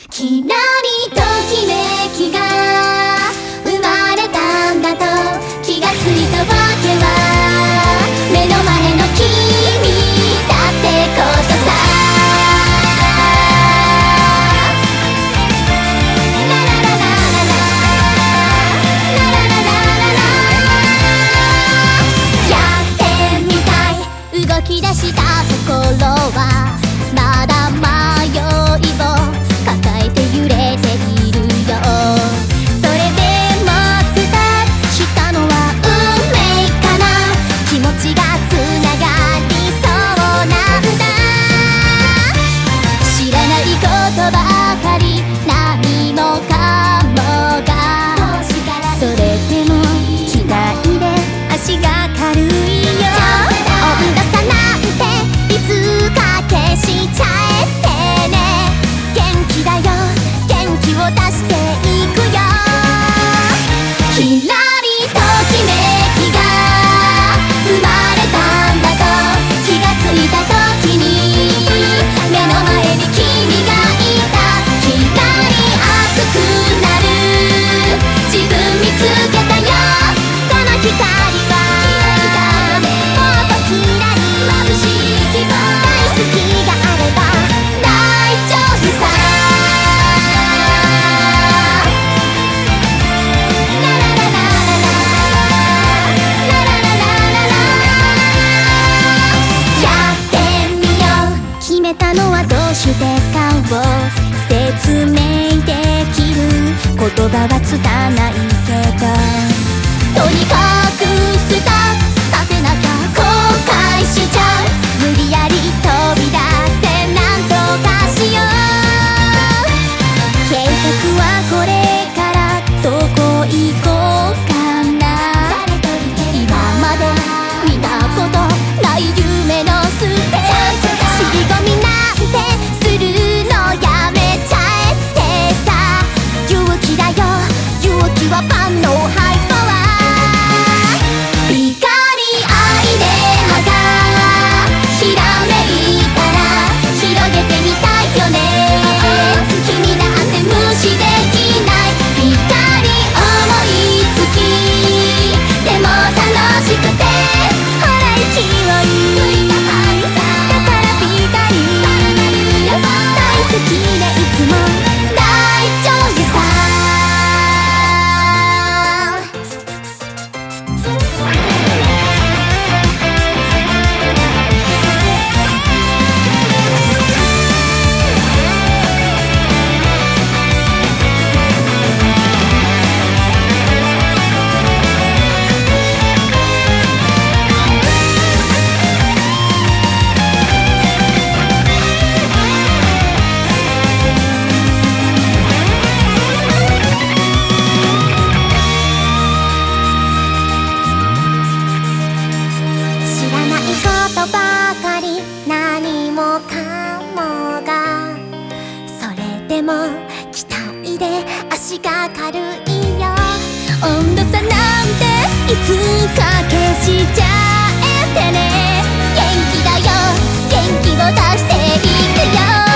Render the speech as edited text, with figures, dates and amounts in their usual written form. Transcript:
きらりときめきが生まれたんだと気がついたわけは目の前の君だってことさ。やってみたい動き出したところはまだ迷いを抱えて揺れているよ。それでもスタートしたのは運命かな。気持ちがつながりそうなんだ。知らないことばかり何もかもが、それでも期待で足が軽いよ。温度差なんていつか消しちゃえてね。元気だよ元気を出していくよ。きらりときめきが生まれたんだと気がついた時に目の前に君がいた。きらり熱くなる自分見つけたよ。この光はもっときらり眩しい希望。大好きがあれば大丈夫さ。やってみよう。決めたのはどうしてかを説明できる言葉はつたないけど、とにかくスタートさせなきゃ後悔しちゃう。無理やり飛び出せなんとかしよう。計画はこれからどこ行こうかな。今まで見たことない夢のステージ。尻込みなんてするのやめちゃえってさ。勇気だよ勇気はパンのハイパワー。光愛で葉がひらめいたら広げてみたいよね。君なんて無視できない。光思いつきでも楽しくてほら勢いついたはずさ。だから光大好きでいつも大丈夫さ。知らないことばかり何もかもが、それでも期待で足が軽いよ。温度差なんていつか消しちゃえてね。元気だよ元気を出していくよ。